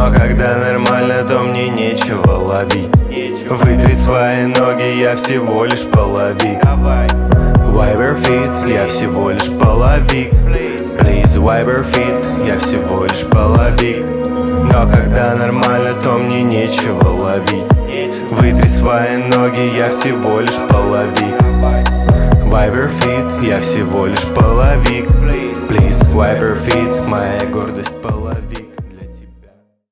Но когда нормально, то мне нечего ловить. Вытри свои ноги, я всего лишь половик. Wiper Fit, я всего лишь половик. Please, Wiper Fit, я всего лишь половик. Но когда нормально, то мне нечего ловить. Вытри свои ноги, я всего лишь половик. Wiper Fit, я всего лишь половик. Please, Wiper Fit, моя гордость половик.